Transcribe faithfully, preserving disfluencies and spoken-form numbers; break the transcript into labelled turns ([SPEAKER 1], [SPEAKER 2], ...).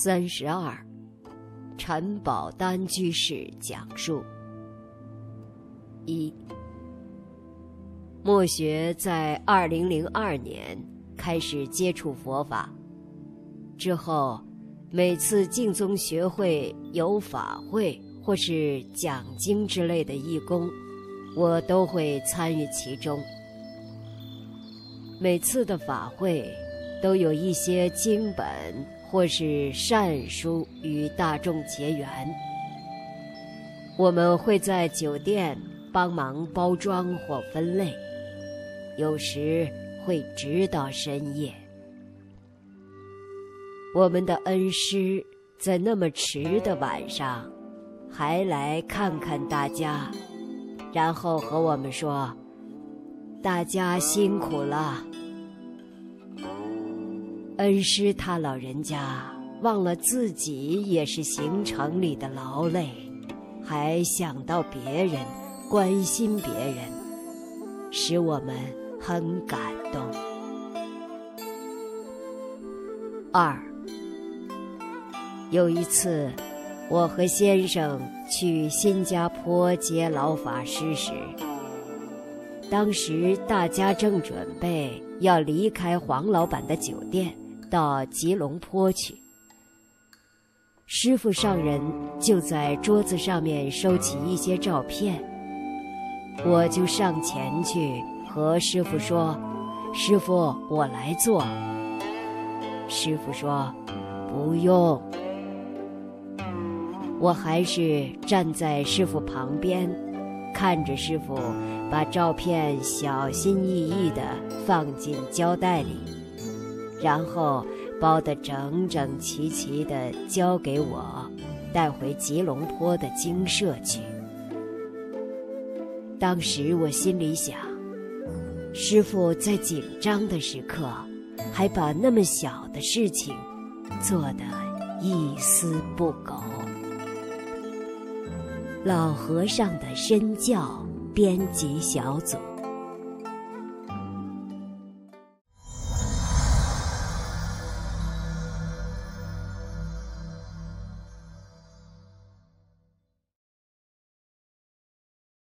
[SPEAKER 1] 三十二，陈宝丹居士讲述。一，默学在二零零二年开始接触佛法，之后每次净宗学会有法会或是讲经之类的义工，我都会参与其中。每次的法会都有一些经本或是善书与大众结缘，我们会在酒店帮忙包装或分类，有时会直到深夜。我们的恩师在那么迟的晚上还来看看大家，然后和我们说：“大家辛苦了。”恩师他老人家忘了自己也是行程里的劳累，还想到别人，关心别人，使我们很感动。二，有一次我和先生去新加坡接老法师时，当时大家正准备要离开黄老板的酒店到吉隆坡去，师父上人就在桌子上面收起一些照片，我就上前去和师父说：“师父，我来做。”师父说：“不用。”我还是站在师父旁边，看着师父把照片小心翼翼地放进胶带里，然后包得整整齐齐地交给我，带回吉隆坡的精舍去。当时我心里想，师父在紧张的时刻还把那么小的事情做得一丝不苟。老和尚的身教编辑小组。